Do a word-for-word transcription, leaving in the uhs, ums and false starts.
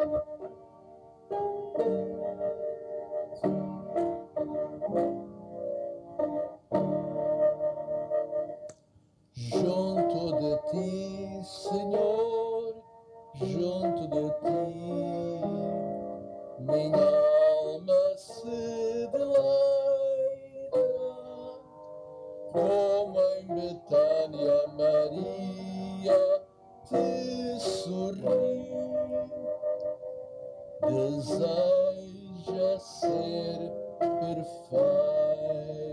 Junto de ti, Senhor, junto de ti, minha alma se deleita, como em Betânia Maria te sorri, deseja ser perfeita.